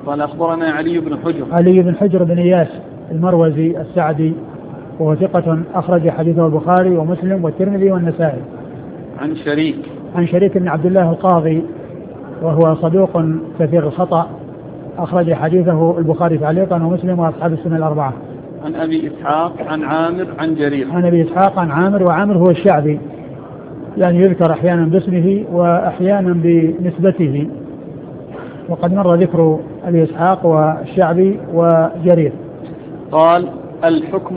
قال أخبرنا علي بن حجر. علي بن حجر بن إياس المروزي السعدي وهو ثقة أخرج حديثه البخاري ومسلم والترمذي والنسائي. عن شريك بن عبد الله القاضي وهو صدوق كثير الخطأ أخرج حديثه البخاري تعليقا ومسلم وأصحاب السنة الأربعة. عن أبي إسحاق عن عامر عن جرير. عن أبي إسحاق عن عامر، وعامر هو الشعبي، يعني يذكر أحيانا باسمه وأحيانا بنسبته، وقد مر ذكر أبي إسحاق والشعبي وجرير. قال الحكم